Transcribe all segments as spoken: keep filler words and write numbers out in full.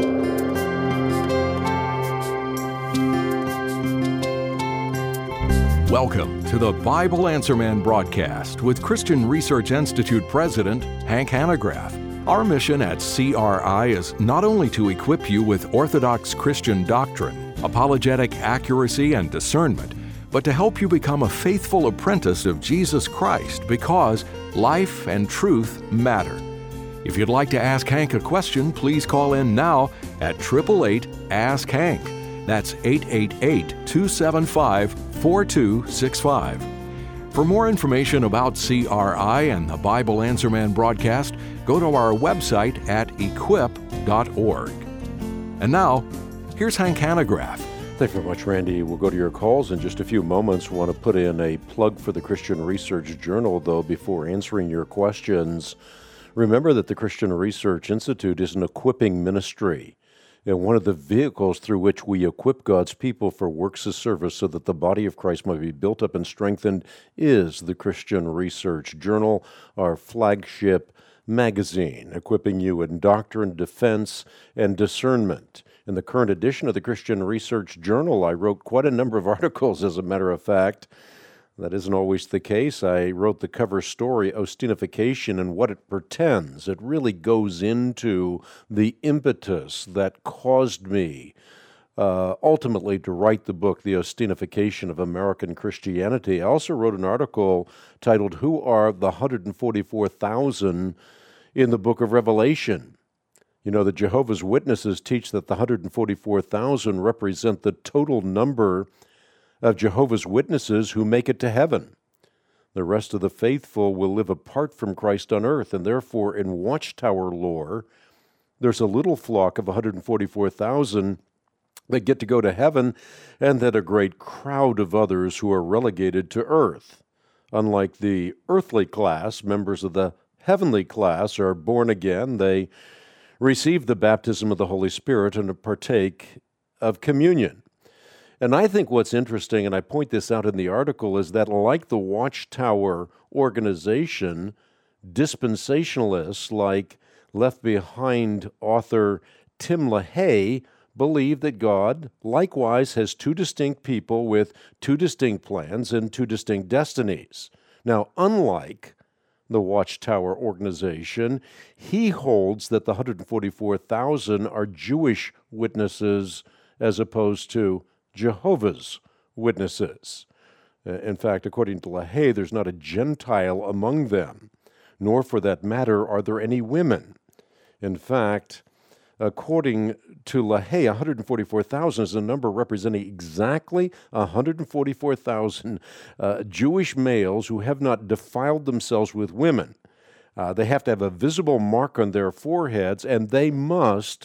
Welcome to the Bible Answer Man broadcast with Christian Research Institute President Hank Hanegraaff. Our mission at C R I is not only to equip you with orthodox Christian doctrine, apologetic accuracy, and discernment, but to help you become a faithful apprentice of Jesus Christ because life and truth matter. If you'd like to ask Hank a question, please call in now at eight eight eight, ask Hank. That's eight eight eight, two seven five, four two six five. For more information about C R I and the Bible Answer Man broadcast, go to our website at equip dot org. And now, here's Hank Hanegraaff. Thank you very much, Randy. We'll go to your calls in just a few moments. We want to put in a plug for the Christian Research Journal, though, before answering your questions. Remember that the Christian Research Institute is an equipping ministry, and one of the vehicles through which we equip God's people for works of service so that the body of Christ might be built up and strengthened is the Christian Research Journal, our flagship magazine, equipping you in doctrine, defense, and discernment. In the current edition of the Christian Research Journal, I wrote quite a number of articles, as a matter of fact. That isn't always the case. I wrote the cover story, Ostinification and What It Pretends. It really goes into the impetus that caused me uh, ultimately to write the book, The Ostinification of American Christianity. I also wrote an article titled, Who Are the one hundred forty-four thousand in the Book of Revelation? You know, the Jehovah's Witnesses teach that the one hundred forty-four thousand represent the total number of Jehovah's Witnesses who make it to heaven. The rest of the faithful will live apart from Christ on earth, and therefore in Watchtower lore, there's a little flock of one hundred forty-four thousand that get to go to heaven, and then a great crowd of others who are relegated to earth. Unlike the earthly class, members of the heavenly class are born again. They receive the baptism of the Holy Spirit and partake of communion. And I think what's interesting, and I point this out in the article, is that like the Watchtower organization, dispensationalists like Left Behind author Tim LaHaye believe that God likewise has two distinct people with two distinct plans and two distinct destinies. Now, unlike the Watchtower organization, he holds that the one hundred forty-four thousand are Jewish witnesses as opposed to Jehovah's Witnesses. In fact, according to LaHaye, there's not a Gentile among them, nor for that matter are there any women. In fact, according to LaHaye, one hundred forty-four thousand is a number representing exactly one hundred forty-four thousand uh, Jewish males who have not defiled themselves with women. Uh, they have to have a visible mark on their foreheads, and they must,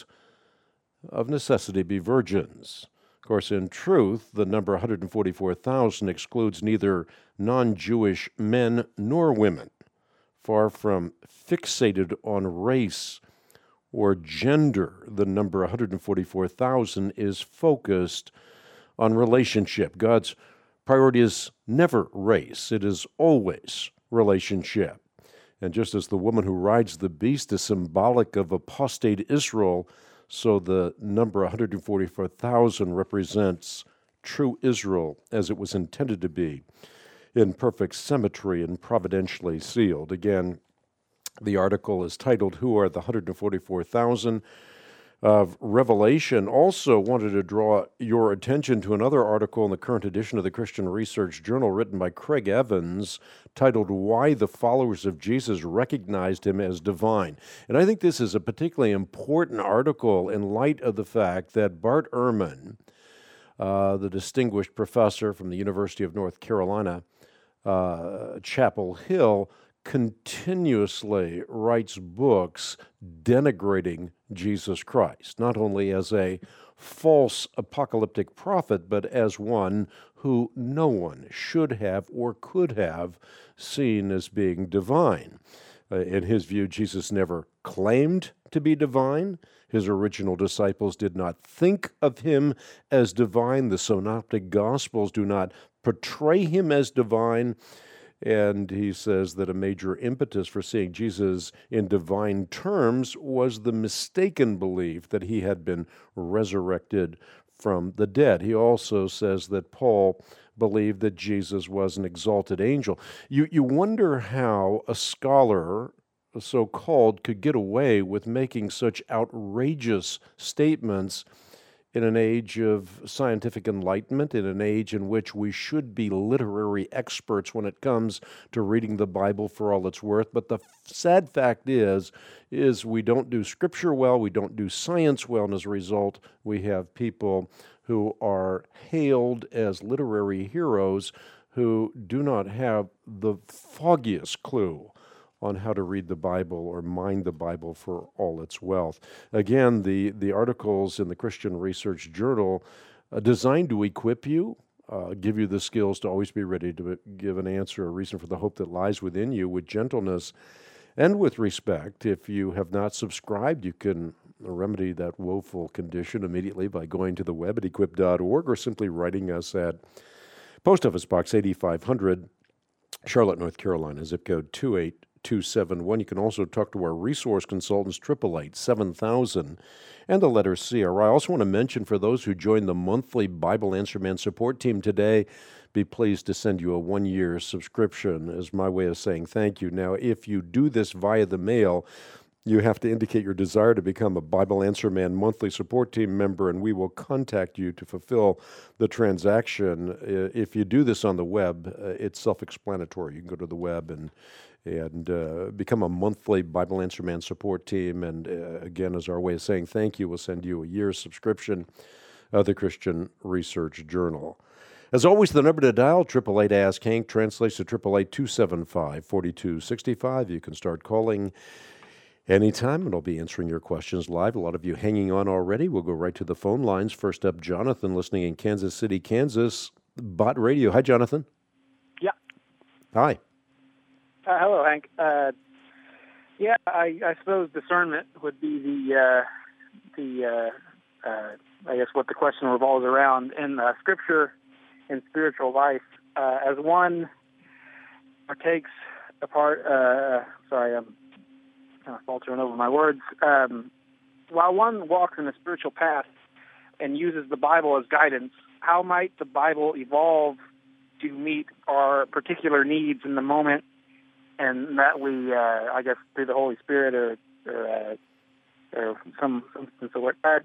of necessity, be virgins. Of course, in truth, the number one hundred forty-four thousand excludes neither non-Jewish men nor women. Far from fixated on race or gender, the number one hundred forty-four thousand is focused on relationship. God's priority is never race. It is always relationship. And just as the woman who rides the beast is symbolic of apostate Israel, so the number one hundred forty-four thousand represents true Israel as it was intended to be, in perfect symmetry and providentially sealed. Again, the article is titled, Who Are the one hundred forty-four thousand of Revelation? Also wanted to draw your attention to another article in the current edition of the Christian Research Journal written by Craig Evans, titled, Why the Followers of Jesus Recognized Him as Divine. And I think this is a particularly important article in light of the fact that Bart Ehrman, uh, the distinguished professor from the University of North Carolina, uh, Chapel Hill, continuously writes books denigrating Jesus Christ, not only as a false apocalyptic prophet, but as one who no one should have or could have seen as being divine. Uh, in his view, Jesus never claimed to be divine. His original disciples did not think of him as divine. The Synoptic Gospels do not portray him as divine. And he says that a major impetus for seeing Jesus in divine terms was the mistaken belief that he had been resurrected from the dead. He also says that Paul believed that Jesus was an exalted angel. You, you wonder how a scholar, so-called, could get away with making such outrageous statements in an age of scientific enlightenment, in an age in which we should be literary experts when it comes to reading the Bible for all it's worth. But the sad fact is, is we don't do Scripture well, we don't do science well, and as a result, we have people who are hailed as literary heroes who do not have the foggiest clue on how to read the Bible or mine the Bible for all its wealth. Again, the, the articles in the Christian Research Journal uh, designed to equip you, uh, give you the skills to always be ready to give an answer, a reason for the hope that lies within you with gentleness and with respect. If you have not subscribed, you can remedy that woeful condition immediately by going to the web at equip dot org or simply writing us at Post Office Box eighty-five hundred, Charlotte, North Carolina, zip code two eight two seven one. You can also talk to our resource consultants, eight eight eight, seven thousand, and the letter C R I. I also want to mention for those who join the monthly Bible Answer Man support team today, be pleased to send you a one-year subscription as my way of saying thank you. Now, if you do this via the mail, you have to indicate your desire to become a Bible Answer Man monthly support team member, and we will contact you to fulfill the transaction. If you do this on the web, it's self-explanatory. You can go to the web and and uh, become a monthly Bible Answer Man support team. And uh, again, as our way of saying thank you, we'll send you a year's subscription of the Christian Research Journal. As always, the number to dial, eight eight eight, ask Hank, translates to eight eight eight, two seven five, four two six five. You can start calling anytime, and I'll be answering your questions live. A lot of you hanging on already. We'll go right to the phone lines. First up, Jonathan, listening in Kansas City, Kansas, Bot Radio. Hi, Jonathan. Yeah. Hi. Uh, hello, Hank. Uh, yeah, I, I suppose discernment would be the uh, the uh, uh, I guess what the question revolves around in uh, Scripture and spiritual life. Uh, as one partakes a part. Uh, sorry, I'm kind of faltering over my words. Um, while one walks in a spiritual path and uses the Bible as guidance, how might the Bible evolve to meet our particular needs in the moment? And that we, uh, I guess, through the Holy Spirit or or, uh, or some some sort of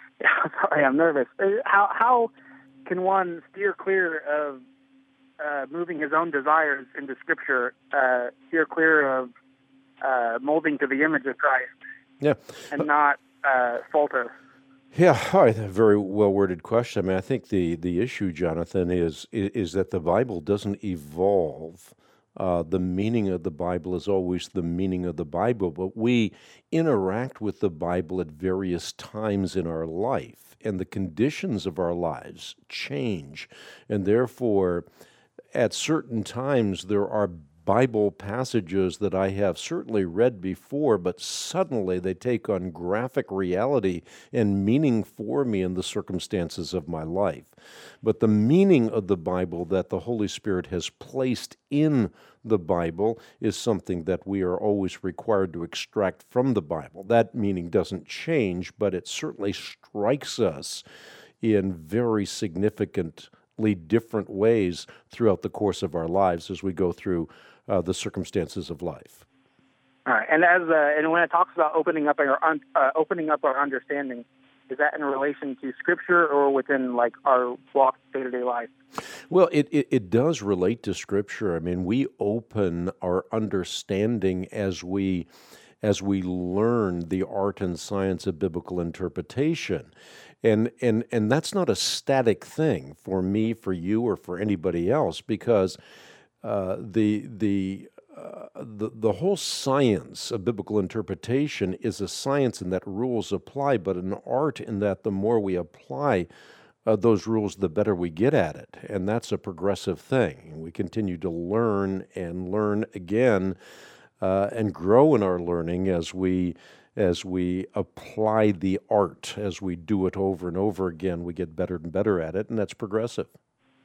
sorry, I'm nervous. How how can one steer clear of uh, moving his own desires into Scripture, uh, steer clear of uh, molding to the image of Christ, yeah, and not uh, falter? Yeah, all right, a very well-worded question. I mean, I think the, the issue, Jonathan, is, is is that the Bible doesn't evolve. Uh, the meaning of the Bible is always the meaning of the Bible, but we interact with the Bible at various times in our life, and the conditions of our lives change, and therefore, at certain times, there are Bible passages that I have certainly read before, but suddenly they take on graphic reality and meaning for me in the circumstances of my life. But the meaning of the Bible that the Holy Spirit has placed in the Bible is something that we are always required to extract from the Bible. That meaning doesn't change, but it certainly strikes us in very significantly different ways throughout the course of our lives as we go through Uh, the circumstances of life. All right, and as uh, and when it talks about opening up our un- uh, opening up our understanding, is that in relation to Scripture or within like our walk day to day life? Well, it, it it does relate to Scripture. I mean, we open our understanding as we as we learn the art and science of biblical interpretation. And and and that's not a static thing for me, for you, or for anybody else, because Uh, the the, uh, the the whole science of biblical interpretation is a science in that rules apply, but an art in that the more we apply uh, those rules, the better we get at it, and that's a progressive thing. We continue to learn and learn again uh, and grow in our learning as we as we apply the art, as we do it over and over again. We get better and better at it, and that's progressive.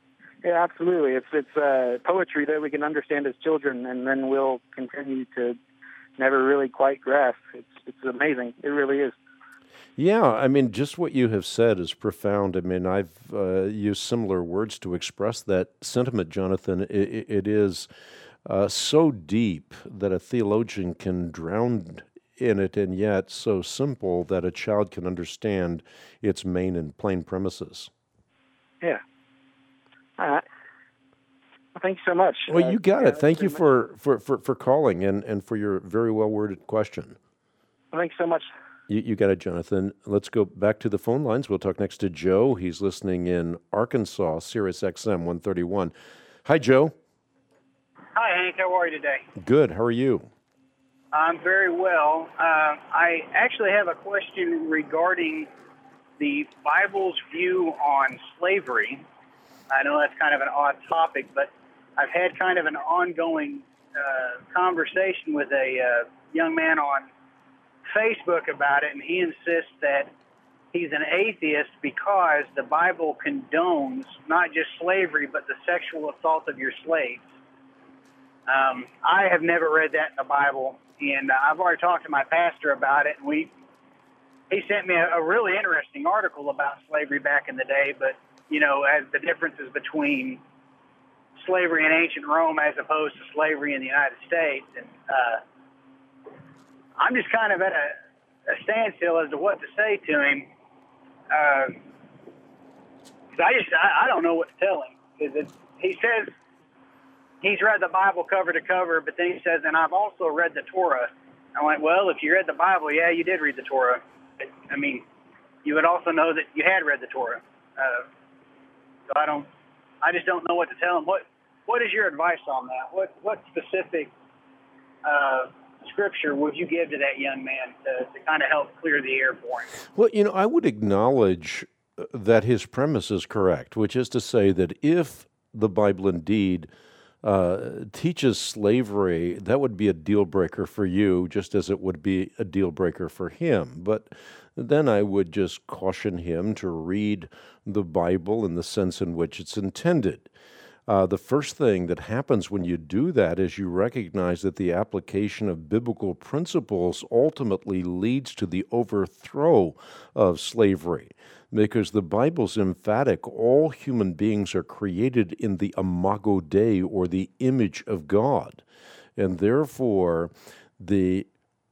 Yeah, absolutely. It's it's uh, poetry that we can understand as children, and then we'll continue to never really quite grasp. It's it's amazing. It really is. Yeah, I mean, just what you have said is profound. I mean, I've uh, used similar words to express that sentiment, Jonathan. It, it is uh, so deep that a theologian can drown in it, and yet so simple that a child can understand its main and plain premises. Yeah. All right. Well, thank you so much. Well, you got uh, it. Thank you much. for, for, for, for calling and, and for your very well-worded question. Well, thanks so much. You, you got it, Jonathan. Let's go back to the phone lines. We'll talk next to Joe. He's listening in Arkansas, Sirius X M one thirty-one. Hi, Joe. Hi, Hank. How are you today? Good. How are you? I'm very well. Uh, I actually have a question regarding the Bible's view on slavery. I know that's kind of an odd topic, but I've had kind of an ongoing uh, conversation with a uh, young man on Facebook about it, and he insists that he's an atheist because the Bible condones not just slavery, but the sexual assault of your slaves. Um, I have never read that in the Bible, and I've already talked to my pastor about it, and we he sent me a, a really interesting article about slavery back in the day, but, you know, as the differences between slavery in ancient Rome as opposed to slavery in the United States. And uh, I'm just kind of at a, a standstill as to what to say to him. Uh, 'cause I just, I, I don't know what to tell him. Because he says he's read the Bible cover to cover, but then he says, and I've also read the Torah. I went, well, if you read the Bible, yeah, you did read the Torah. But, I mean, you would also know that you had read the Torah. Uh, so I don't, I just don't know what to tell him. What, what is your advice on that? What, what specific uh, scripture would you give to that young man to, to kind of help clear the air for him? Well, you know, I would acknowledge that his premise is correct, which is to say that if the Bible indeed uh, teaches slavery, that would be a deal breaker for you, just as it would be a deal breaker for him. But then I would just caution him to read the Bible in the sense in which it's intended. Uh, the first thing that happens when you do that is you recognize that the application of biblical principles ultimately leads to the overthrow of slavery, because the Bible's emphatic. All human beings are created in the imago Dei, or the image of God, and therefore the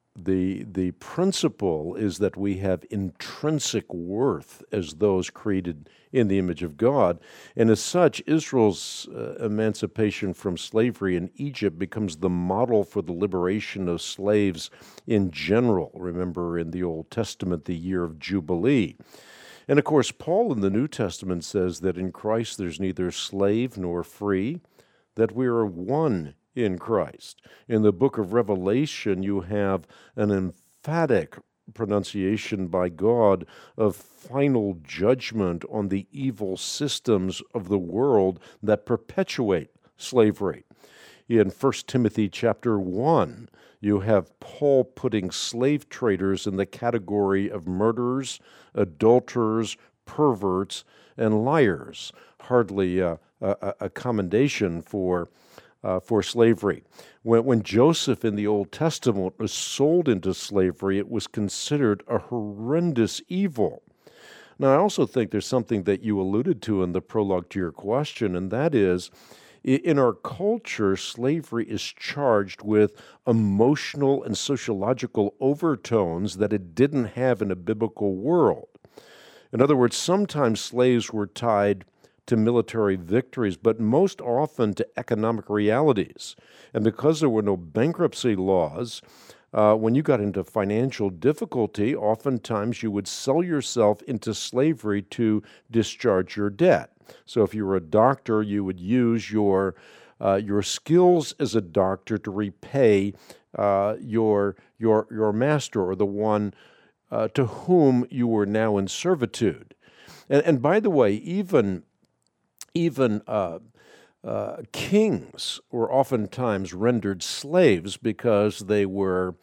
The the principle is that we have intrinsic worth as those created in the image of God. And as such, Israel's uh, emancipation from slavery in Egypt becomes the model for the liberation of slaves in general. Remember, in the Old Testament, the year of Jubilee. And of course, Paul in the New Testament says that in Christ there's neither slave nor free, that we are one in Christ. In the book of Revelation, you have an emphatic pronunciation by God of final judgment on the evil systems of the world that perpetuate slavery. In First Timothy chapter one, you have Paul putting slave traders in the category of murderers, adulterers, perverts, and liars. Hardly a, a, a commendation for Uh, for slavery. When, when Joseph in the Old Testament was sold into slavery, it was considered a horrendous evil. Now, I also think there's something that you alluded to in the prologue to your question, and that is, in our culture, slavery is charged with emotional and sociological overtones that it didn't have in a biblical world. In other words, sometimes slaves were tied to military victories, but most often to economic realities. And because there were no bankruptcy laws, uh, when you got into financial difficulty, oftentimes you would sell yourself into slavery to discharge your debt. So if you were a doctor, you would use your uh, your skills as a doctor to repay uh, your your your master, or the one uh, to whom you were now in servitude. And, and by the way, even Even uh, uh, kings were oftentimes rendered slaves because they were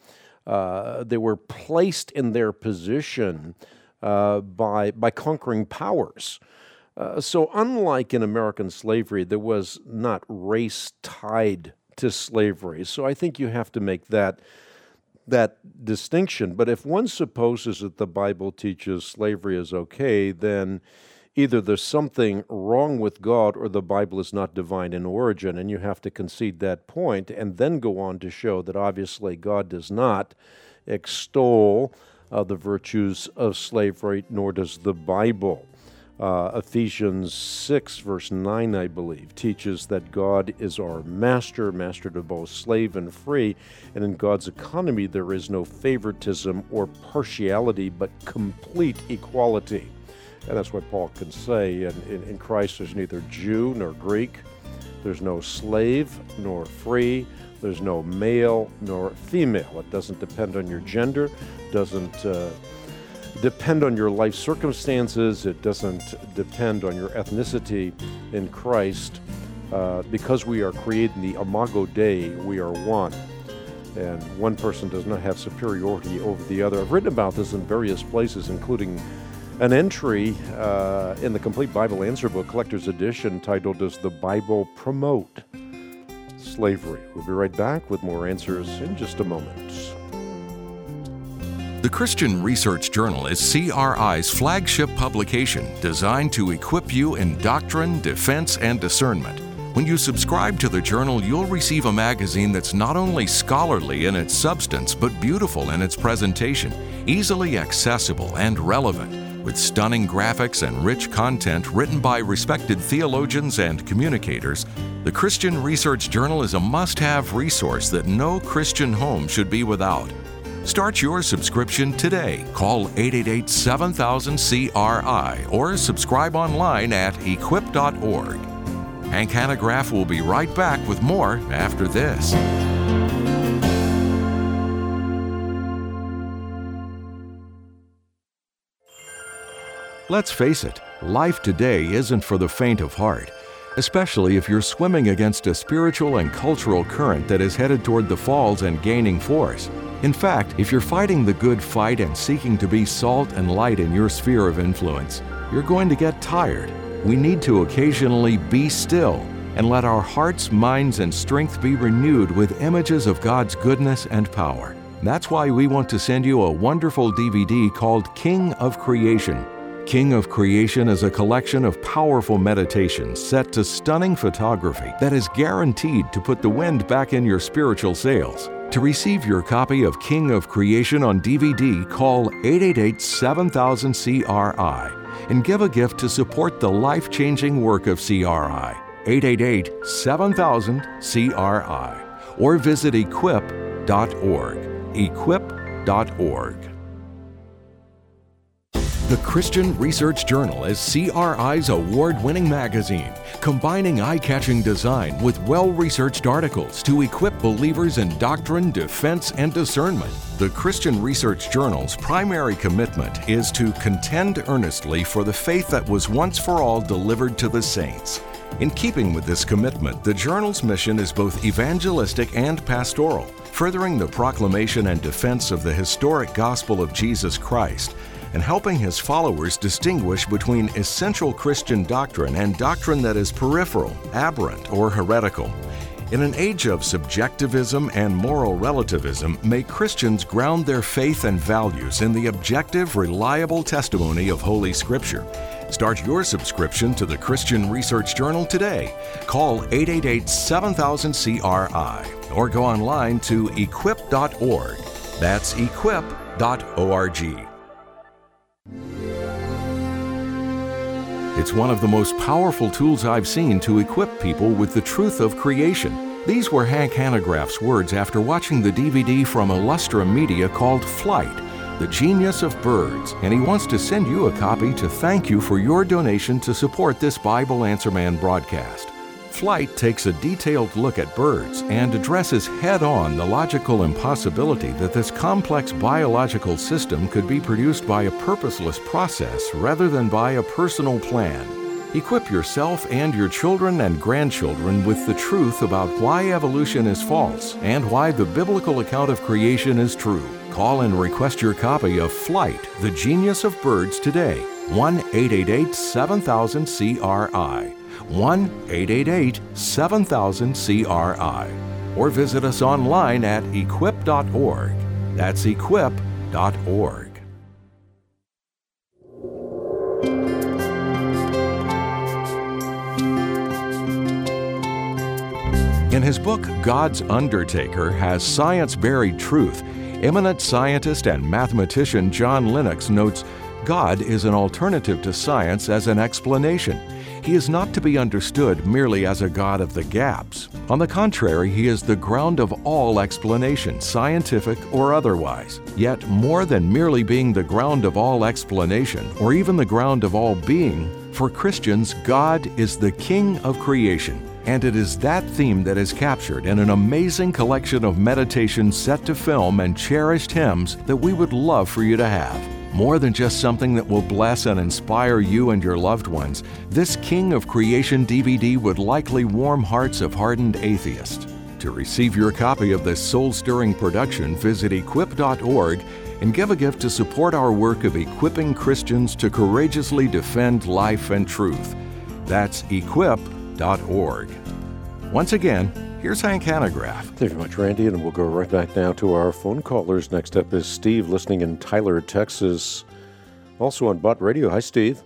uh, they were placed in their position uh, by by conquering powers. Uh, so unlike in American slavery, there was not race tied to slavery. So I think you have to make that that distinction. But if one supposes that the Bible teaches slavery is okay, then either there's something wrong with God or the Bible is not divine in origin, and you have to concede that point and then go on to show that obviously God does not extol uh, the virtues of slavery, nor does the Bible. Uh, Ephesians six, verse nine, I believe, teaches that God is our master, master to both slave and free, and in God's economy there is no favoritism or partiality, but complete equality. And that's what Paul can say. In, in, in Christ there's neither Jew nor Greek, there's no slave nor free, there's no male nor female. It doesn't depend on your gender, doesn't uh, depend on your life circumstances. It doesn't depend on your ethnicity in Christ. Uh, because we are created in the Imago Dei, we are one. And one person does not have superiority over the other. I've written about this in various places, including an entry uh, in the Complete Bible Answer Book, Collector's Edition, titled, Does the Bible Promote Slavery? We'll be right back with more answers in just a moment. The Christian Research Journal is C R I's flagship publication designed to equip you in doctrine, defense, and discernment. When you subscribe to the journal, you'll receive a magazine that's not only scholarly in its substance, but beautiful in its presentation, easily accessible and relevant, with stunning graphics and rich content written by respected theologians and communicators. The Christian Research Journal is a must-have resource that no Christian home should be without. Start your subscription today. Call eight eight eight, seven thousand, C R I or subscribe online at equip dot org. Hank Hanegraaff will be right back with more after this. Let's face it, life today isn't for the faint of heart, especially if you're swimming against a spiritual and cultural current that is headed toward the falls and gaining force. In fact, if you're fighting the good fight and seeking to be salt and light in your sphere of influence, you're going to get tired. We need to occasionally be still and let our hearts, minds, and strength be renewed with images of God's goodness and power. That's why we want to send you a wonderful D V D called King of Creation. King of Creation is a collection of powerful meditations set to stunning photography that is guaranteed to put the wind back in your spiritual sails. To receive your copy of King of Creation on D V D, call eight eight eight, seven thousand, C R I and give a gift to support the life-changing work of C R I. eight eight eight, seven thousand, C R I or visit equip dot org. equip dot org. The Christian Research Journal is C R I's award-winning magazine, combining eye-catching design with well-researched articles to equip believers in doctrine, defense, and discernment. The Christian Research Journal's primary commitment is to contend earnestly for the faith that was once for all delivered to the saints. In keeping with this commitment, the journal's mission is both evangelistic and pastoral, furthering the proclamation and defense of the historic gospel of Jesus Christ, and helping his followers distinguish between essential Christian doctrine and doctrine that is peripheral, aberrant, or heretical. In an age of subjectivism and moral relativism, may Christians ground their faith and values in the objective, reliable testimony of Holy Scripture. Start your subscription to the Christian Research Journal today. Call eight eight eight, seven thousand, C R I or go online to equip dot org. That's equip dot org. It's one of the most powerful tools I've seen to equip people with the truth of creation. These were Hank Hanegraaff's words after watching the D V D from Illustra Media called Flight, The Genius of Birds, and he wants to send you a copy to thank you for your donation to support this Bible Answer Man broadcast. Flight takes a detailed look at birds and addresses head-on the logical impossibility that this complex biological system could be produced by a purposeless process rather than by a personal plan. Equip yourself and your children and grandchildren with the truth about why evolution is false and why the biblical account of creation is true. Call and request your copy of Flight, The Genius of Birds today. one eight eight eight, seven thousand, C R I. one eight eight eight, seven thousand, C R I. Or visit us online at equip dot org. That's equip dot org. In his book, God's Undertaker Has Science Buried Truth?, eminent scientist and mathematician John Lennox notes, God is an alternative to science as an explanation. He is not to be understood merely as a God of the gaps. On the contrary, he is the ground of all explanation, scientific or otherwise. Yet, more than merely being the ground of all explanation, or even the ground of all being, for Christians, God is the King of creation. And it is that theme that is captured in an amazing collection of meditations set to film and cherished hymns that we would love for you to have. More than just something that will bless and inspire you and your loved ones, this King of Creation D V D would likely warm hearts of hardened atheists. To receive your copy of this soul-stirring production, visit equip dot org and give a gift to support our work of equipping Christians to courageously defend life and truth. That's equip dot org. Once again, here's Hank Hanegraaff. Thank you very much, Randy, and we'll go right back now to our phone callers. Next up is Steve, listening in Tyler, Texas, also on Butt Radio. Hi, Steve.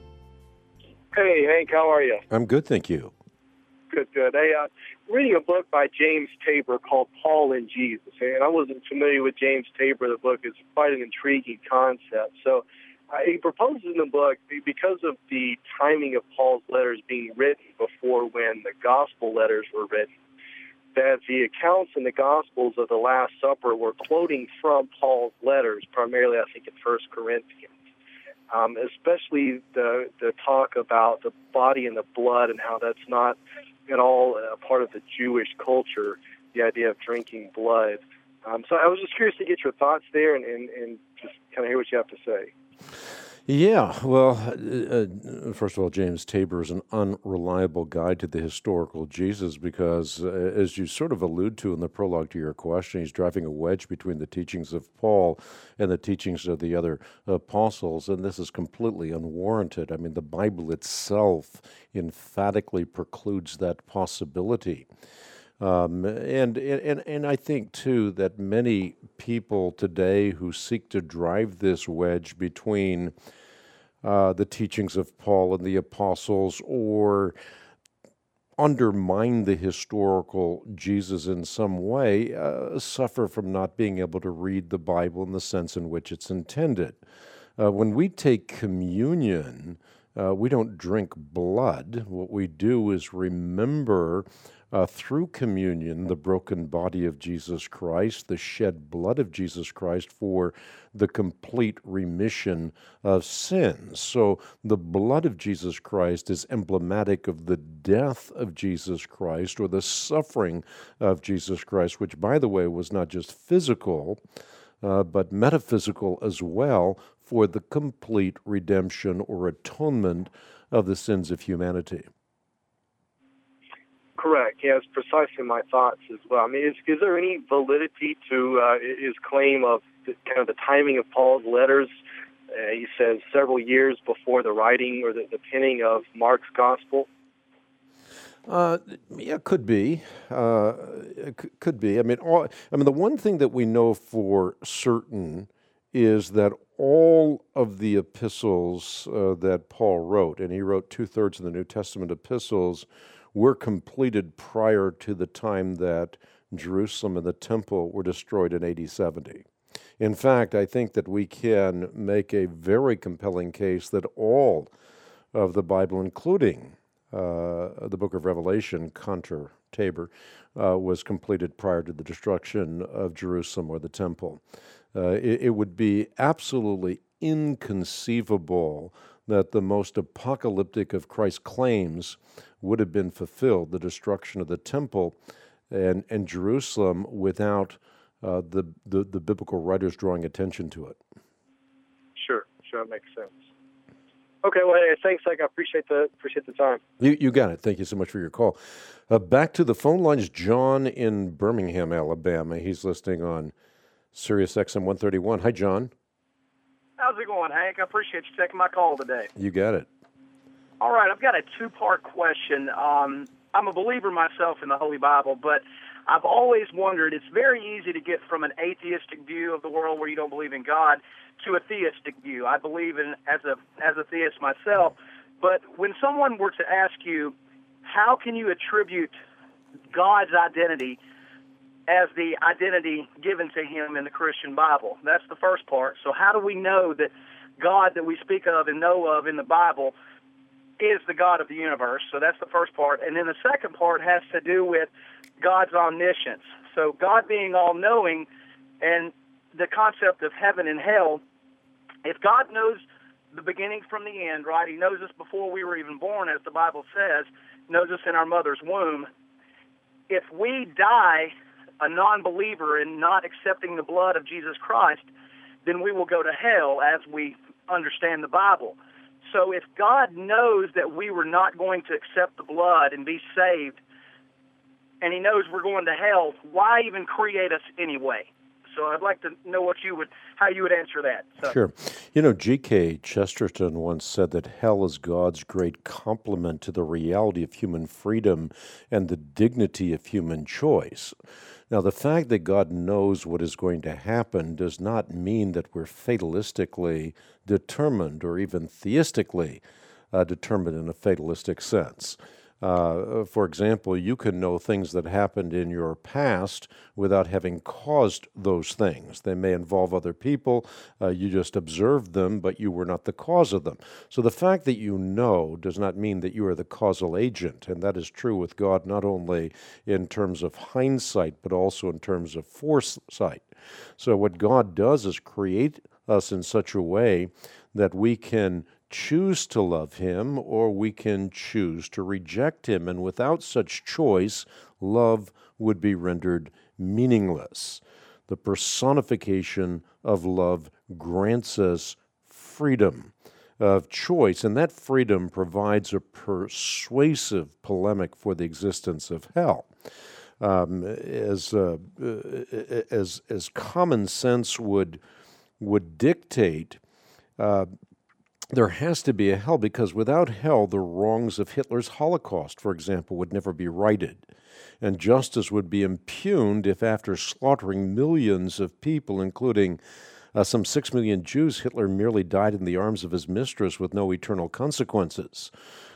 Hey, Hank, how are you? I'm good, thank you. Good, good. Hey, uh, reading a book by James Tabor called Paul and Jesus, and I wasn't familiar with James Tabor. The book is quite an intriguing concept. So uh, he proposes in the book, because of the timing of Paul's letters being written before when the gospel letters were written, that the accounts in the Gospels of the Last Supper were quoting from Paul's letters, primarily, I think, in First Corinthians, um, especially the the talk about the body and the blood and how that's not at all a part of the Jewish culture, the idea of drinking blood. Um, so I was just curious to get your thoughts there and, and, and just kind of hear what you have to say. Yeah, well, uh, first of all, James Tabor is an unreliable guide to the historical Jesus because, uh, as you sort of allude to in the prologue to your question, he's driving a wedge between the teachings of Paul and the teachings of the other apostles, and this is completely unwarranted. I mean, the Bible itself emphatically precludes that possibility. Um, and, and and I think, too, that many people today who seek to drive this wedge between uh, the teachings of Paul and the apostles or undermine the historical Jesus in some way uh, suffer from not being able to read the Bible in the sense in which it's intended. Uh, when we take communion, uh, we don't drink blood. What we do is remember Uh, through communion, the broken body of Jesus Christ, the shed blood of Jesus Christ for the complete remission of sins. So the blood of Jesus Christ is emblematic of the death of Jesus Christ or the suffering of Jesus Christ, which, by the way, was not just physical, uh, but metaphysical as well, for the complete redemption or atonement of the sins of humanity. Correct. Yeah, it's precisely my thoughts as well. I mean, is, is there any validity to uh, his claim of the, kind of the timing of Paul's letters? Uh, he says several years before the writing or the, the penning of Mark's gospel. Uh, yeah, could be. Uh, it c- could be. I mean, all, I mean, the one thing that we know for certain is that all of the epistles uh, that Paul wrote, and he wrote two-thirds of the New Testament epistles, were completed prior to the time that Jerusalem and the temple were destroyed in A D seventy. In fact, I think that we can make a very compelling case that all of the Bible, including uh, the book of Revelation, contra Tabor, uh, was completed prior to the destruction of Jerusalem or the temple. Uh, it, it would be absolutely inconceivable that the most apocalyptic of Christ's claims would have been fulfilled, the destruction of the temple and, and Jerusalem, without uh, the, the, the biblical writers drawing attention to it. Sure, sure, that makes sense. Okay, well, hey, thanks, Hank. I appreciate the appreciate the time. You, you got it. Thank you so much for your call. Uh, back to the phone lines. John in Birmingham, Alabama. He's listening on Sirius X M one thirty-one. Hi, John. Uh, How's it going, Hank? I appreciate you taking my call today. You got it. All right, I've got a two-part question. Um, I'm a believer myself in the Holy Bible, but I've always wondered, it's very easy to get from an atheistic view of the world where you don't believe in God to a theistic view. I believe in as a as a theist myself, but when someone were to ask you, how can you attribute God's identity as the identity given to him in the Christian Bible? That's the first part. So how do we know that God that we speak of and know of in the Bible is the God of the universe? So that's the first part. And then the second part has to do with God's omniscience. So God being all-knowing and the concept of heaven and hell, if God knows the beginning from the end, right, he knows us before we were even born, as the Bible says, knows us in our mother's womb. If we die a non-believer in not accepting the blood of Jesus Christ, then we will go to hell as we understand the Bible. So if God knows that we were not going to accept the blood and be saved, and he knows we're going to hell, why even create us anyway? So I'd like to know what you would, how you would answer that. So. Sure. You know, G K Chesterton once said that hell is God's great complement to the reality of human freedom and the dignity of human choice. Now, the fact that God knows what is going to happen does not mean that we're fatalistically determined or even theistically uh, determined in a fatalistic sense. Uh, for example, you can know things that happened in your past without having caused those things. They may involve other people. Uh, you just observed them, but you were not the cause of them. So the fact that you know does not mean that you are the causal agent, and that is true with God not only in terms of hindsight, but also in terms of foresight. So what God does is create us in such a way that we can choose to love him or we can choose to reject him. And without such choice, love would be rendered meaningless. The personification of love grants us freedom of choice, and that freedom provides a persuasive polemic for the existence of hell. Um, as, uh, as, as common sense would, would dictate, uh, there has to be a hell, because without hell, the wrongs of Hitler's Holocaust, for example, would never be righted. And justice would be impugned if, after slaughtering millions of people, including uh, some six million Jews, Hitler merely died in the arms of his mistress with no eternal consequences.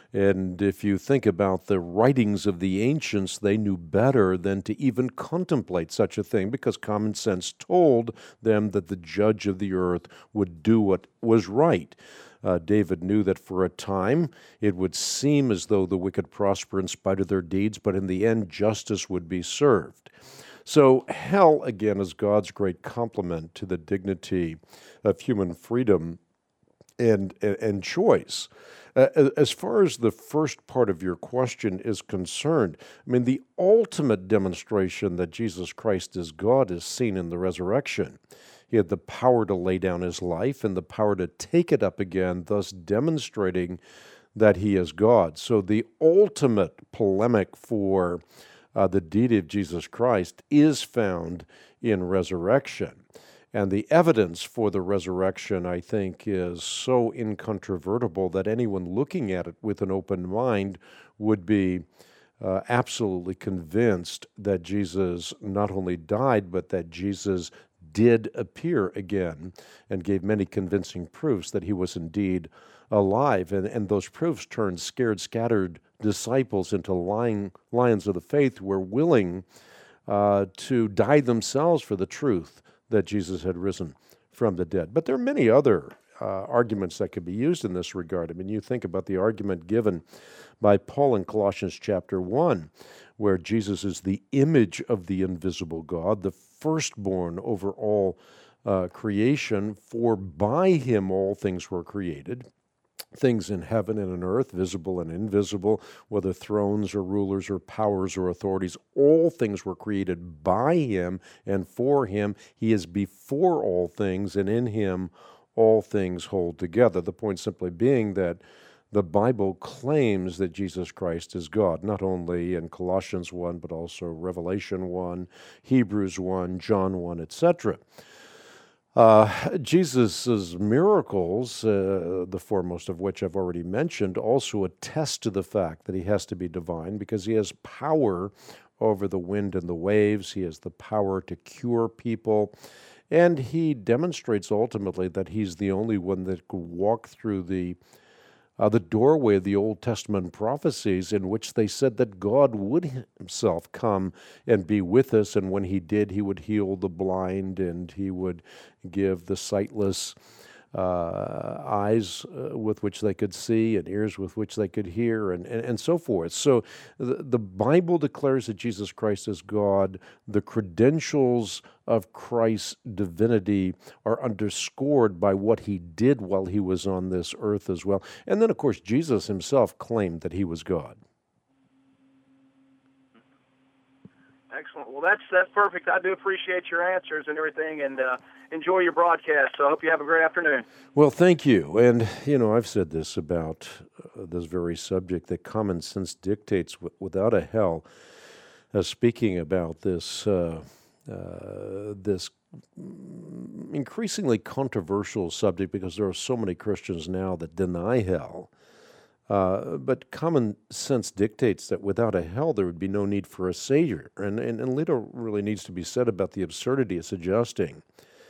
And if you think about the writings of the ancients, they knew better than to even contemplate such a thing, because common sense told them that the judge of the earth would do what was right. Uh, David knew that for a time it would seem as though the wicked prosper in spite of their deeds, but in the end justice would be served. So hell, again, is God's great complement to the dignity of human freedom and, and, and choice. Uh, as far as the first part of your question is concerned, I mean, the ultimate demonstration that Jesus Christ is God is seen in the resurrection. He had the power to lay down his life and the power to take it up again, thus demonstrating that he is God. So the ultimate polemic for uh, the deity of Jesus Christ is found in resurrection. And the evidence for the resurrection, I think, is so incontrovertible that anyone looking at it with an open mind would be uh, absolutely convinced that Jesus not only died, but that Jesus did appear again and gave many convincing proofs that he was indeed alive. And, and those proofs turned scared, scattered disciples into lying lions of the faith who were willing uh, to die themselves for the truth that Jesus had risen from the dead. But there are many other uh, arguments that could be used in this regard. I mean, you think about the argument given by Paul in Colossians chapter one, where Jesus is the image of the invisible God, the firstborn over all uh, creation, for by him all things were created, things in heaven and on earth, visible and invisible, whether thrones or rulers or powers or authorities, all things were created by him and for him. He is before all things, and in him all things hold together. The point simply being that the Bible claims that Jesus Christ is God, not only in Colossians one, but also Revelation one, Hebrews one, John one, et cetera. Uh, Jesus' miracles, uh, the foremost of which I've already mentioned, also attest to the fact that he has to be divine because he has power over the wind and the waves. He has the power to cure people. And he demonstrates ultimately that he's the only one that could walk through the uh, the doorway of the Old Testament prophecies in which they said that God would himself come and be with us, and when he did, he would heal the blind and he would give the sightless uh, eyes uh, with which they could see and ears with which they could hear, and, and, and so forth. So the, the Bible declares that Jesus Christ is God. The credentials of Christ's divinity are underscored by what he did while he was on this earth as well. And then, of course, Jesus himself claimed that he was God. Excellent. Well, that's that's perfect. I do appreciate your answers and everything, and uh, enjoy your broadcast. So I hope you have a great afternoon. Well, thank you. And, you know, I've said this about uh, this very subject, that common sense dictates w- without a hell. Uh, speaking about this, uh, uh, this increasingly controversial subject, because there are so many Christians now that deny hell. Uh, but common sense dictates that without a hell, there would be no need for a Savior. And, and, and little really needs to be said about the absurdity of suggesting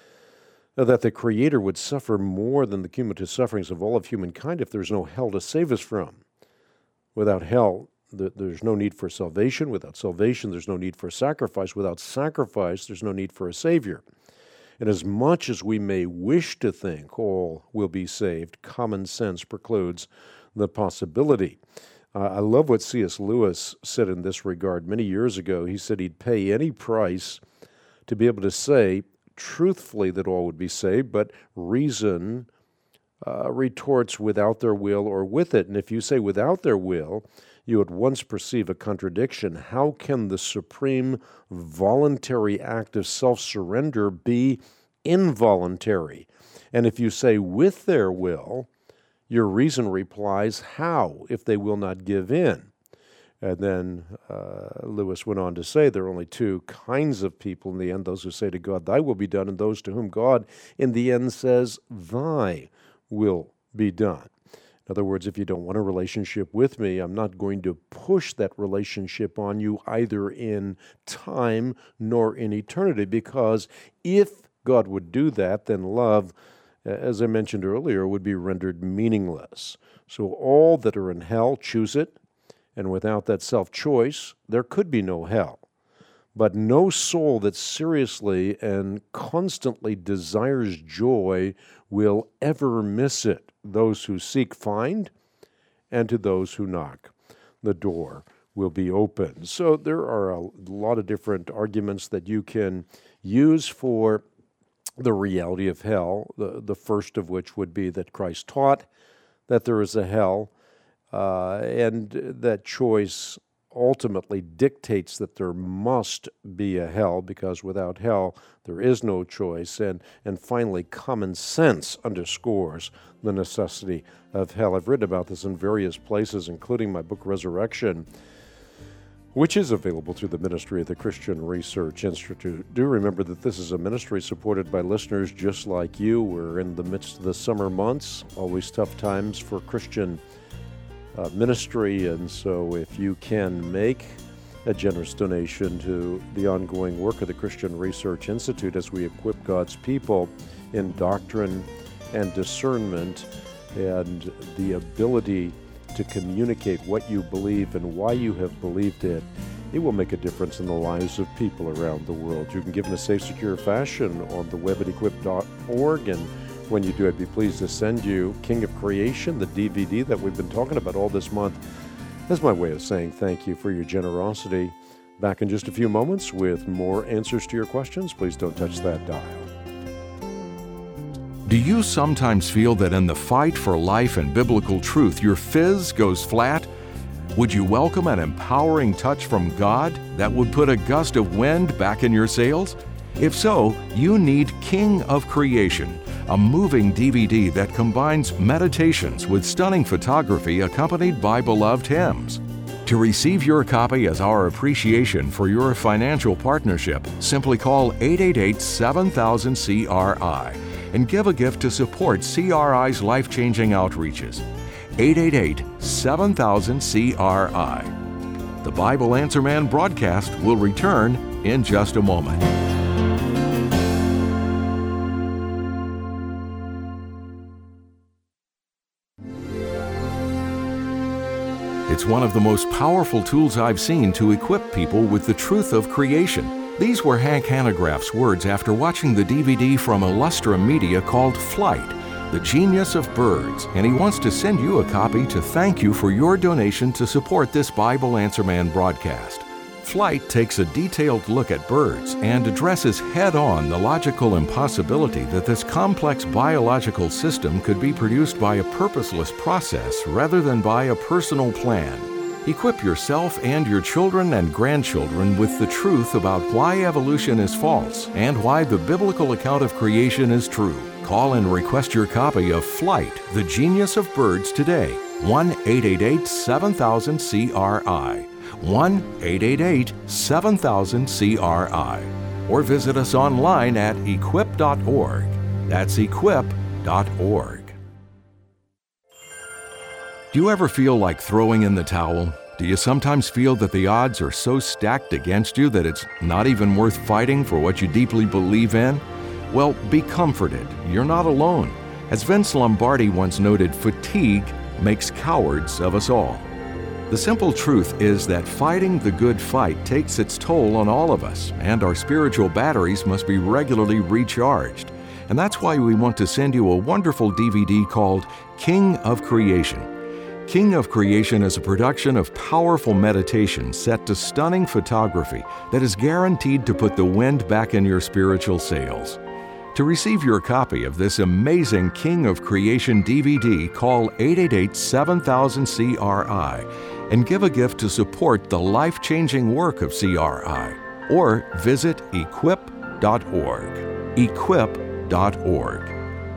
that the Creator would suffer more than the cumulative sufferings of all of humankind if there's no hell to save us from. Without hell, th- there's no need for salvation. Without salvation, there's no need for sacrifice. Without sacrifice, there's no need for a Savior. And as much as we may wish to think all will be saved, common sense precludes the possibility. Uh, I love what C S Lewis said in this regard many years ago. He said he'd pay any price to be able to say truthfully that all would be saved, but reason uh, retorts without their will or with it. And if you say without their will, you at once perceive a contradiction. How can the supreme voluntary act of self-surrender be involuntary? And if you say with their will, your reason replies, how, if they will not give in? And then uh, Lewis went on to say there are only two kinds of people in the end, those who say to God, thy will be done, and those to whom God in the end says, thy will be done. In other words, if you don't want a relationship with me, I'm not going to push that relationship on you either in time nor in eternity, because if God would do that, then love, as I mentioned earlier, would be rendered meaningless. So all that are in hell choose it, and without that self-choice, there could be no hell. But no soul that seriously and constantly desires joy will ever miss it. Those who seek find, and to those who knock, the door will be open. So there are a lot of different arguments that you can use for the reality of hell, the, the first of which would be that Christ taught that there is a hell, uh, and that choice ultimately dictates that there must be a hell, because without hell there is no choice. And, and finally, common sense underscores the necessity of hell. I've written about this in various places, including my book Resurrection, which is available through the ministry of the Christian Research Institute. Do remember that this is a ministry supported by listeners just like you. We're in the midst of the summer months, always tough times for Christian uh, ministry, and so if you can make a generous donation to the ongoing work of the Christian Research Institute as we equip God's people in doctrine and discernment and the ability to communicate what you believe and why you have believed it, it will make a difference in the lives of people around the world. You can give in a safe, secure fashion on the web at equip dot org, and when you do, I'd be pleased to send you King of Creation, the D V D that we've been talking about all this month. That's my way of saying thank you for your generosity. Back in just a few moments with more answers to your questions. Please don't touch that dial. Do you sometimes feel that in the fight for life and biblical truth, your fizz goes flat? Would you welcome an empowering touch from God that would put a gust of wind back in your sails? If so, you need King of Creation, a moving D V D that combines meditations with stunning photography accompanied by beloved hymns. To receive your copy as our appreciation for your financial partnership, simply call eight eight eight, seven thousand, C R I and give a gift to support C R I's life-changing outreaches. eight eight eight, seven thousand, C R I. The Bible Answer Man broadcast will return in just a moment. It's one of the most powerful tools I've seen to equip people with the truth of creation. These were Hank Hanegraaff's words after watching the D V D from Illustrum Media called Flight, The Genius of Birds, and he wants to send you a copy to thank you for your donation to support this Bible Answer Man broadcast. Flight takes a detailed look at birds and addresses head-on the logical impossibility that this complex biological system could be produced by a purposeless process rather than by a personal plan. Equip yourself and your children and grandchildren with the truth about why evolution is false and why the biblical account of creation is true. Call and request your copy of Flight, The Genius of Birds today. one eight eight eight, seven thousand, C R I. one eight eight eight, seven thousand, C R I. Or visit us online at equip dot org. That's equip dot org. Do you ever feel like throwing in the towel? Do you sometimes feel that the odds are so stacked against you that it's not even worth fighting for what you deeply believe in? Well, be comforted. You're not alone. As Vince Lombardi once noted, fatigue makes cowards of us all. The simple truth is that fighting the good fight takes its toll on all of us, and our spiritual batteries must be regularly recharged. And that's why we want to send you a wonderful D V D called King of Creation. King of Creation is a production of powerful meditation set to stunning photography that is guaranteed to put the wind back in your spiritual sails. To receive your copy of this amazing King of Creation D V D, call eight eight eight, seven thousand, C R I and give a gift to support the life-changing work of C R I. Or visit equip dot org. equip dot org.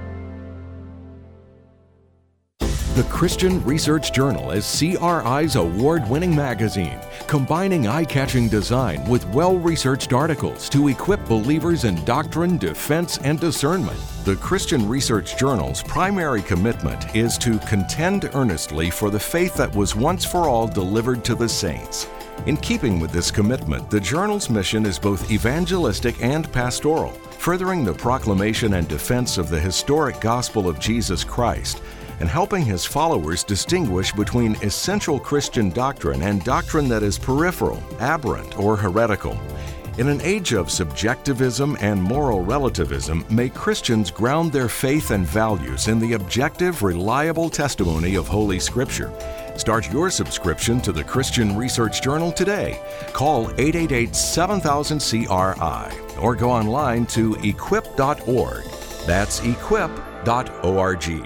The Christian Research Journal is C R I's award-winning magazine, combining eye-catching design with well-researched articles to equip believers in doctrine, defense, and discernment. The Christian Research Journal's primary commitment is to contend earnestly for the faith that was once for all delivered to the saints. In keeping with this commitment, the journal's mission is both evangelistic and pastoral, furthering the proclamation and defense of the historic gospel of Jesus Christ, and helping his followers distinguish between essential Christian doctrine and doctrine that is peripheral, aberrant, or heretical. In an age of subjectivism and moral relativism, may Christians ground their faith and values in the objective, reliable testimony of Holy Scripture. Start your subscription to the Christian Research Journal today. Call eight eight eight, seven thousand, C R I or go online to equip dot org. That's equip dot org.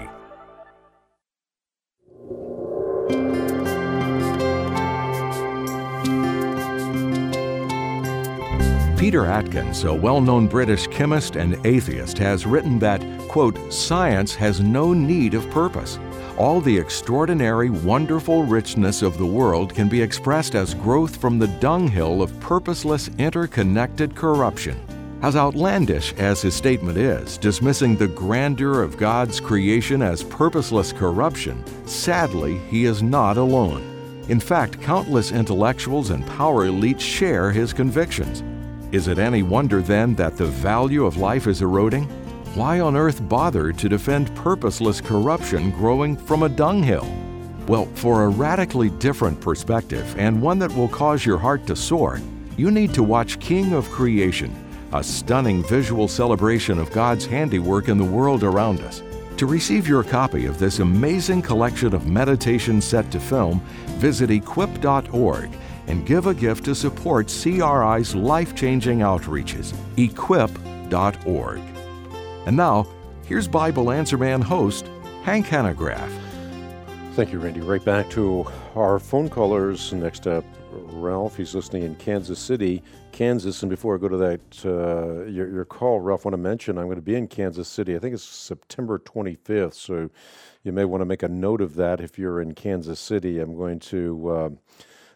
Peter Atkins, a well-known British chemist and atheist, has written that, quote, science has no need of purpose. All the extraordinary, wonderful richness of the world can be expressed as growth from the dunghill of purposeless, interconnected corruption. As outlandish as his statement is, dismissing the grandeur of God's creation as purposeless corruption, sadly, he is not alone. In fact, countless intellectuals and power elites share his convictions. Is it any wonder then that the value of life is eroding? Why on earth bother to defend purposeless corruption growing from a dunghill? Well, for a radically different perspective, and one that will cause your heart to soar, you need to watch King of Creation, a stunning visual celebration of God's handiwork in the world around us. To receive your copy of this amazing collection of meditations set to film, visit equip dot org and give a gift to support C R I's life-changing outreaches. equip dot org. And now, here's Bible Answer Man host, Hank Hanegraaff. Thank you, Randy. Right back to our phone callers. Next up, Ralph. He's listening in Kansas City, Kansas. And before I go to that, uh, your, your call, Ralph, I want to mention I'm going to be in Kansas City. I think it's September twenty-fifth, so you may want to make a note of that if you're in Kansas City. I'm going to... Uh,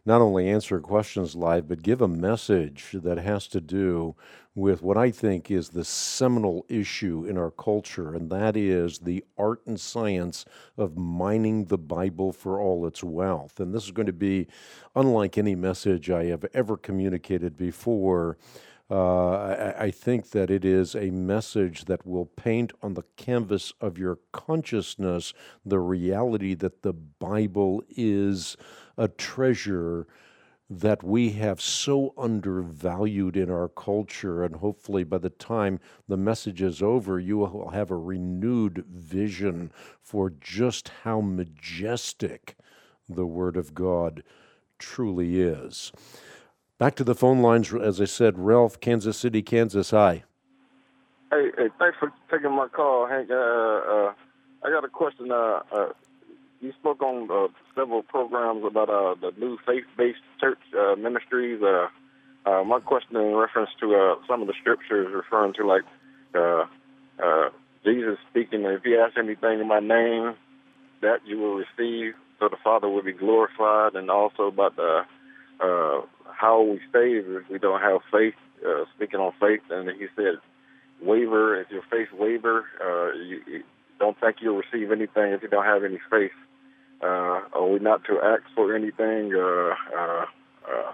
not only answer questions live, but give a message that has to do with what I think is the seminal issue in our culture, and that is the art and science of mining the Bible for all its wealth. And this is going to be unlike any message I have ever communicated before. Uh, I, I think that it is a message that will paint on the canvas of your consciousness the reality that the Bible is a treasure that we have so undervalued in our culture, and hopefully by the time the message is over, you will have a renewed vision for just how majestic the Word of God truly is. Back to the phone lines, as I said, Ralph, Kansas City, Kansas, hi. Hey, hey thanks for taking my call, Hank. Uh, uh, I got a question. Uh, uh, You spoke on uh, several programs about uh, the new faith-based church uh, ministries. Uh, uh, my question in reference to uh, some of the scriptures referring to, like, uh, uh, Jesus speaking, if you ask anything in my name, that you will receive, so the Father will be glorified, and also about the, uh, how we save if we don't have faith, uh, speaking on faith. And he said, waver, if your faith waver, uh, you, you don't think you'll receive anything if you don't have any faith. Uh, are we not to ask for anything? Uh, uh, uh,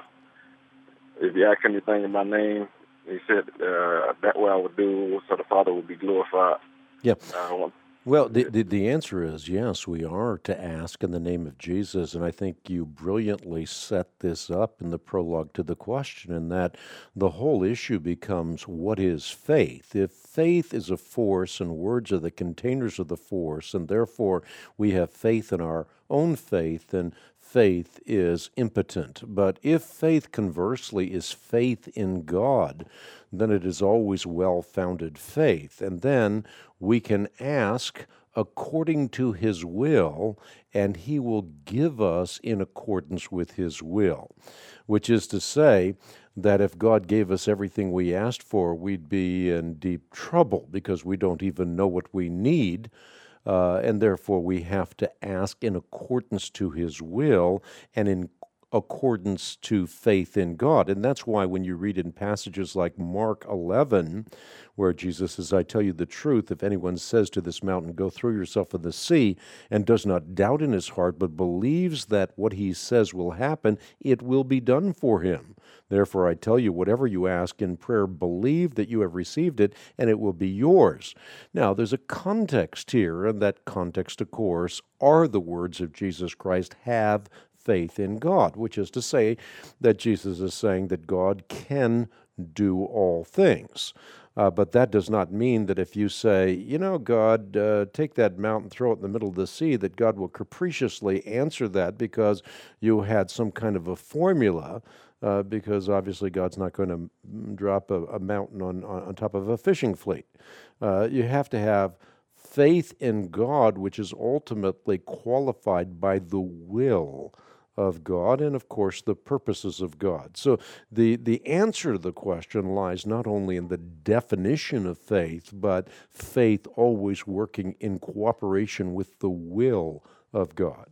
if you ask anything in my name, he said, uh, that way I would do, so the Father would be glorified. Yeah. Uh, Well, the, the the answer is yes, we are to ask in the name of Jesus, and I think you brilliantly set this up in the prologue to the question, in that the whole issue becomes, what is faith? If faith is a force and words are the containers of the force, and therefore we have faith in our own faith, then faith is impotent. But if faith, conversely, is faith in God, then it is always well-founded faith. And then we can ask according to His will, and He will give us in accordance with His will, which is to say that if God gave us everything we asked for, we'd be in deep trouble because we don't even know what we need. Uh, and therefore, we have to ask in accordance to His will and in accordance to faith in God. And that's why when you read in passages like Mark eleven, where Jesus says, I tell you the truth, if anyone says to this mountain, go throw yourself in the sea, and does not doubt in his heart, but believes that what he says will happen, it will be done for him. Therefore, I tell you, whatever you ask in prayer, believe that you have received it, and it will be yours. Now, there's a context here, and that context, of course, are the words of Jesus Christ, have faith in God, which is to say that Jesus is saying that God can do all things. Uh, but that does not mean that if you say, you know, God, uh, take that mountain, throw it in the middle of the sea, that God will capriciously answer that because you had some kind of a formula, uh, because obviously God's not going to drop a, a mountain on, on, on top of a fishing fleet. Uh, you have to have faith in God, which is ultimately qualified by the will of God and, of course, the purposes of God. So the, the answer to the question lies not only in the definition of faith, but faith always working in cooperation with the will of God.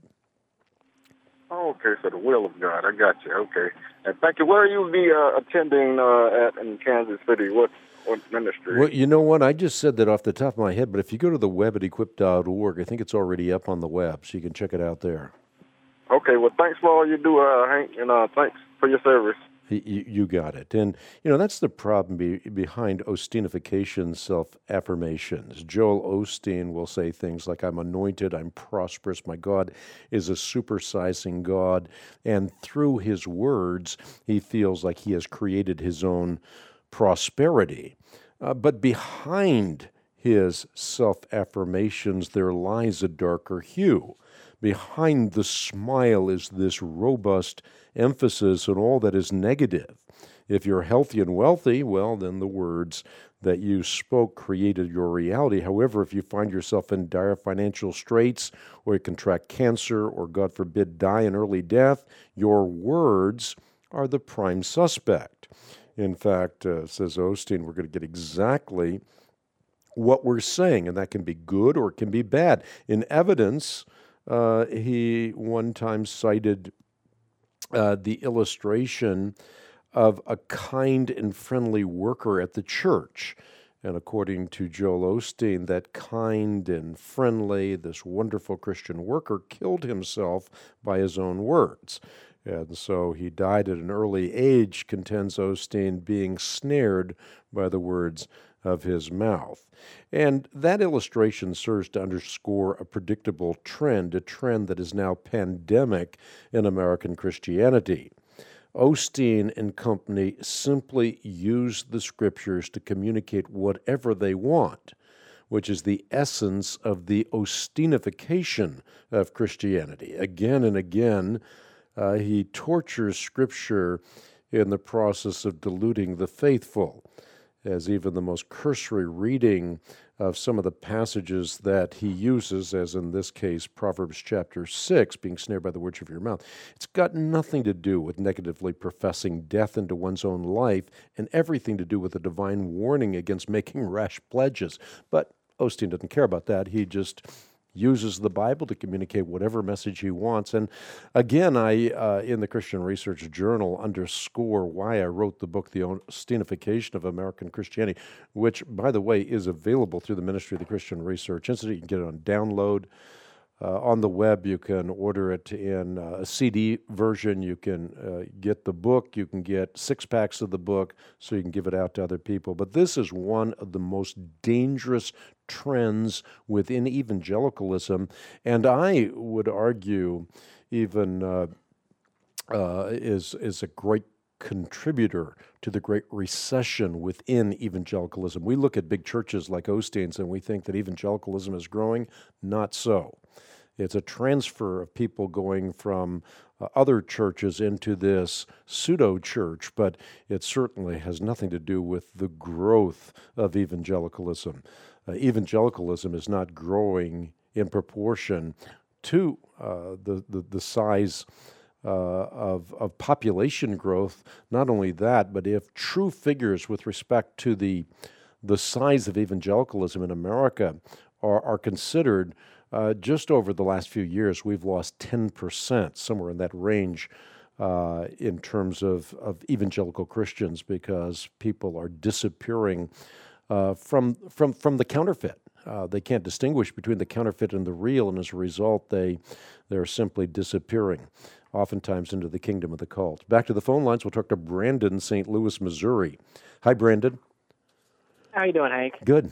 Oh, okay, so the will of God. I got you. Okay. And thank you. Where are you be uh, attending uh, at in Kansas City? What, what ministry? Well, you know what? I just said that off the top of my head, but if you go to the web at equip dot org, I think it's already up on the web, so you can check it out there. Okay, well, thanks for all you do, uh, Hank, and uh, thanks for your service. You, you got it. And, you know, that's the problem be, behind Osteenification self-affirmations. Joel Osteen will say things like, I'm anointed, I'm prosperous, my God is a supersizing God. And through his words, he feels like he has created his own prosperity. Uh, but behind his self-affirmations, there lies a darker hue. Behind the smile is this robust emphasis on all that is negative. If you're healthy and wealthy, well, then the words that you spoke created your reality. However, if you find yourself in dire financial straits, or you contract cancer, or God forbid, die an early death, your words are the prime suspect. In fact, uh, says Osteen, we're going to get exactly what we're saying, and that can be good or it can be bad. In evidence, Uh, he one time cited uh, the illustration of a kind and friendly worker at the church. And according to Joel Osteen, that kind and friendly, this wonderful Christian worker killed himself by his own words. And so he died at an early age, contends Osteen, being snared by the words of his mouth. And that illustration serves to underscore a predictable trend, a trend that is now pandemic in American Christianity. Osteen and company simply use the Scriptures to communicate whatever they want, which is the essence of the Osteenification of Christianity. Again and again, uh, he tortures Scripture in the process of deluding the faithful, as even the most cursory reading of some of the passages that he uses, as in this case, Proverbs chapter six, being snared by the words of your mouth. It's got nothing to do with negatively professing death into one's own life and everything to do with a divine warning against making rash pledges. But Osteen doesn't care about that. He just uses the Bible to communicate whatever message he wants. And again, I, uh, in the Christian Research Journal, underscore why I wrote the book, The Osteenification of American Christianity, which, by the way, is available through the Ministry of the Christian Research Institute. You can get it on download. Uh, on the web, you can order it in uh, a C D version. You can uh, get the book. You can get six packs of the book so you can give it out to other people. But this is one of the most dangerous trends within evangelicalism, and I would argue even uh, uh, is, is a great contributor to the great recession within evangelicalism. We look at big churches like Osteen's and we think that evangelicalism is growing. Not so. It's a transfer of people going from uh, other churches into this pseudo-church, but it certainly has nothing to do with the growth of evangelicalism. Uh, evangelicalism is not growing in proportion to uh, the, the, the size Uh, of, of population growth. Not only that, but if true figures with respect to the the size of evangelicalism in America are, are considered, uh, just over the last few years, we've lost ten percent, somewhere in that range, uh, in terms of, of evangelical Christians, because people are disappearing uh, from, from, from the counterfeit. Uh, they can't distinguish between the counterfeit and the real, and as a result, they, they're simply disappearing, oftentimes into the kingdom of the cult. Back to the phone lines, we'll talk to Brandon, Saint Louis, Missouri. Hi, Brandon. How you doing, Hank? Good.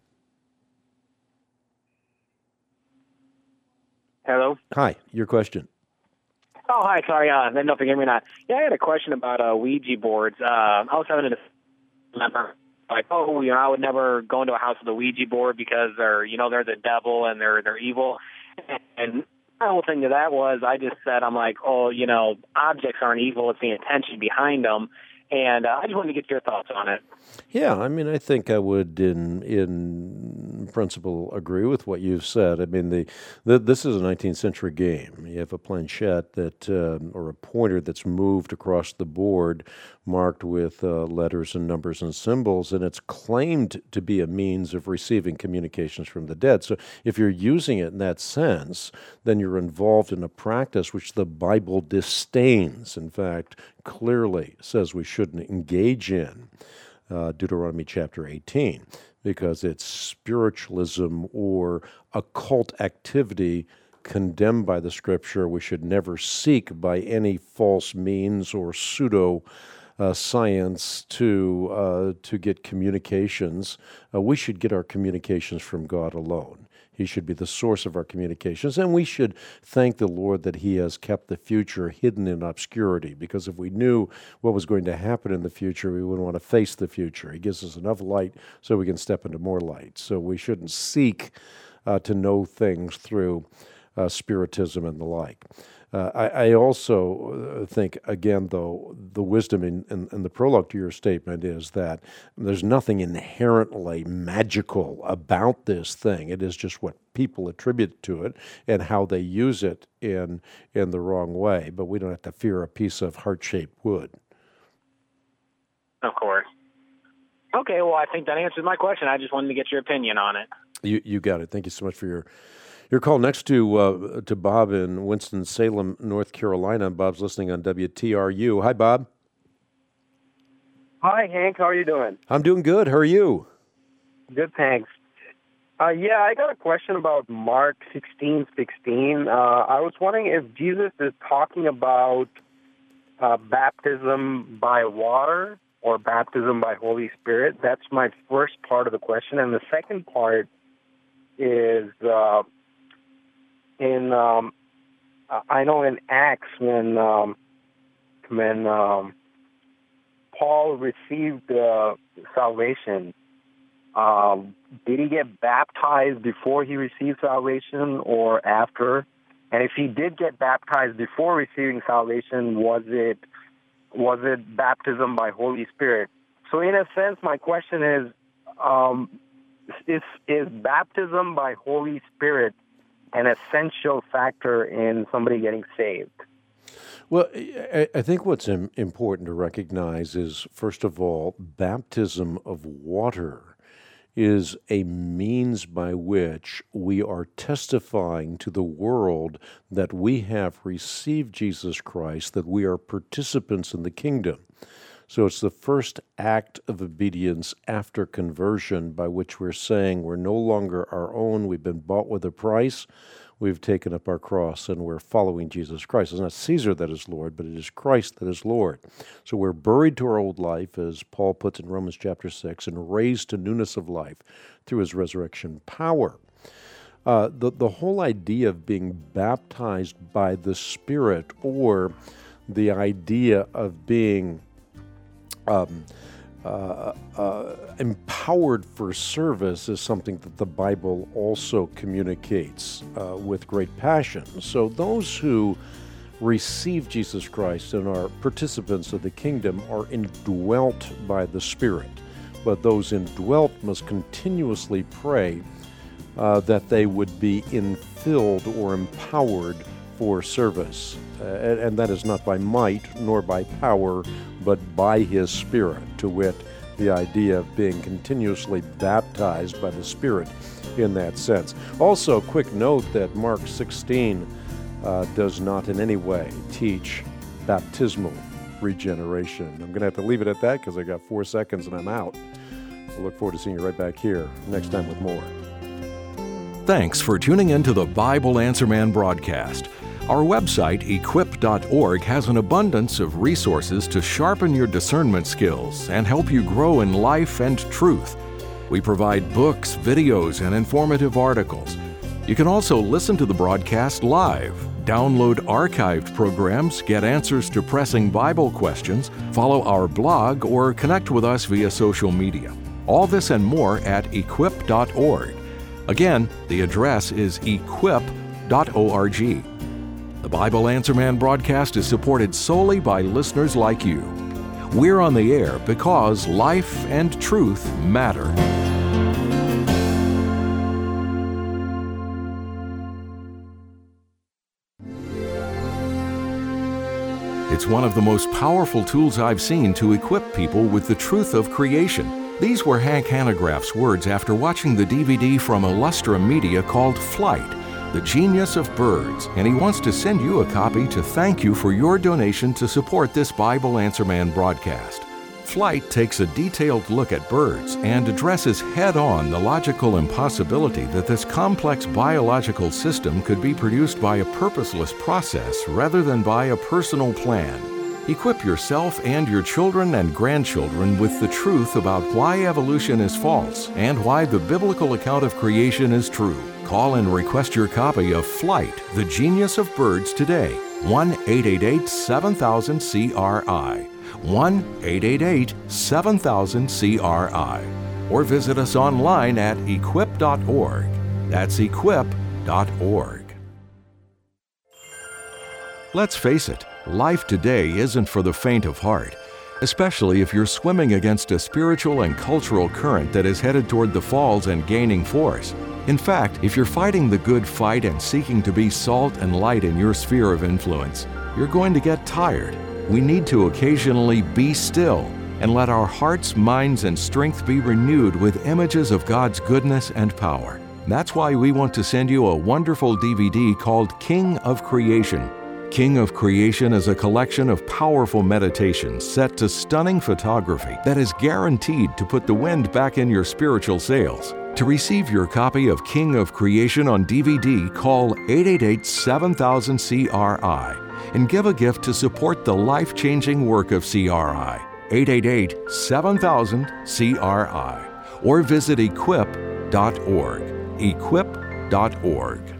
Hello? Hi, your question. Oh, hi, sorry, uh, I didn't know if you can hear me or not. Yeah, I had a question about uh, Ouija boards. Uh, I was having a dilemma, like, oh, you know, I would never go into a house with a Ouija board because they're, you know, they're the devil and they're they're evil. And my whole thing to that was, I just said, I'm like, oh, you know, objects aren't evil, it's the intention behind them. And uh, I just wanted to get your thoughts on it. Yeah, I mean, I think I would, in in principle, agree with what you've said. I mean, the, the this is a nineteenth century game. You have a planchette that, uh, or a pointer that's moved across the board, marked with uh, letters and numbers and symbols, and it's claimed to be a means of receiving communications from the dead. So if you're using it in that sense, then you're involved in a practice which the Bible disdains. In fact, clearly says we shouldn't engage in, uh, Deuteronomy chapter eighteen, because it's spiritualism or occult activity condemned by the Scripture. We should never seek by any false means or pseudo uh, science to uh, to get communications. Uh, we should get our communications from God alone. He should be the source of our communications, and we should thank the Lord that He has kept the future hidden in obscurity, because if we knew what was going to happen in the future, we wouldn't want to face the future. He gives us enough light so we can step into more light. So we shouldn't seek uh, to know things through uh, spiritism and the like. Uh, I, I also think, again, though, the wisdom in, in, in the prologue to your statement is that there's nothing inherently magical about this thing. It is just what people attribute to it and how they use it in in the wrong way. But we don't have to fear a piece of heart-shaped wood. Of course. Okay, well, I think that answers my question. I just wanted to get your opinion on it. You you got it. Thank you so much for your Your call next to uh, to Bob in Winston-Salem, North Carolina. Bob's listening on W T R U. Hi, Bob. Hi, Hank. How are you doing? I'm doing good. How are you? Good, thanks. Uh, yeah, I got a question about Mark sixteen sixteen. Uh, I was wondering if Jesus is talking about uh, baptism by water or baptism by Holy Spirit. That's my first part of the question. And the second part is uh, in, um, I know in Acts when, um, when um, Paul received uh, salvation, Um, did he get baptized before he received salvation or after? And if he did get baptized before receiving salvation, was it was it baptism by Holy Spirit? So in a sense, my question is, um, is, is baptism by Holy Spirit an essential factor in somebody getting saved? Well, I think what's important to recognize is, first of all, baptism of water is a means by which we are testifying to the world that we have received Jesus Christ, that we are participants in the kingdom. So it's the first act of obedience after conversion by which we're saying we're no longer our own, we've been bought with a price, we've taken up our cross, and we're following Jesus Christ. It's not Caesar that is Lord, but it is Christ that is Lord. So we're buried to our old life, as Paul puts in Romans chapter six, and raised to newness of life through his resurrection power. Uh, the, the whole idea of being baptized by the Spirit, or the idea of being um, Uh, uh, empowered for service is something that the Bible also communicates uh, with great passion. So those who receive Jesus Christ and are participants of the kingdom are indwelt by the Spirit. But those indwelt must continuously pray uh, that they would be infilled or empowered for service. Uh, and, and that is not by might nor by power, but by His Spirit, to wit, the idea of being continuously baptized by the Spirit in that sense. Also, quick note that Mark sixteen uh, does not in any way teach baptismal regeneration. I'm going to have to leave it at that because I got four seconds and I'm out. I look forward to seeing you right back here next time with more. Thanks for tuning in to the Bible Answer Man broadcast. Our website, equip dot org, has an abundance of resources to sharpen your discernment skills and help you grow in life and truth. We provide books, videos, and informative articles. You can also listen to the broadcast live, download archived programs, get answers to pressing Bible questions, follow our blog, or connect with us via social media. All this and more at equip dot org. Again, the address is equip dot org. The Bible Answer Man broadcast is supported solely by listeners like you. We're on the air because life and truth matter. It's one of the most powerful tools I've seen to equip people with the truth of creation. These were Hank Hanegraaff's words after watching the D V D from Illustra Media called Flight, The Genius of Birds, and he wants to send you a copy to thank you for your donation to support this Bible Answer Man broadcast. Flight takes a detailed look at birds and addresses head-on the logical impossibility that this complex biological system could be produced by a purposeless process rather than by a personal plan. Equip yourself and your children and grandchildren with the truth about why evolution is false and why the biblical account of creation is true. Call and request your copy of Flight, The Genius of Birds today. one eight eight eight, seven thousand, C R I. one eight eight eight, seven thousand, C R I. Or visit us online at equip dot org. That's equip dot org. Let's face it, life today isn't for the faint of heart, especially if you're swimming against a spiritual and cultural current that is headed toward the falls and gaining force. In fact, if you're fighting the good fight and seeking to be salt and light in your sphere of influence, you're going to get tired. We need to occasionally be still and let our hearts, minds, and strength be renewed with images of God's goodness and power. That's why we want to send you a wonderful D V D called King of Creation. King of Creation is a collection of powerful meditations set to stunning photography that is guaranteed to put the wind back in your spiritual sails. To receive your copy of King of Creation on D V D, call eight eight eight, seven thousand, C R I and give a gift to support the life-changing work of C R I. eight eight eight, seven thousand, C R I or visit equip dot org. equip dot org.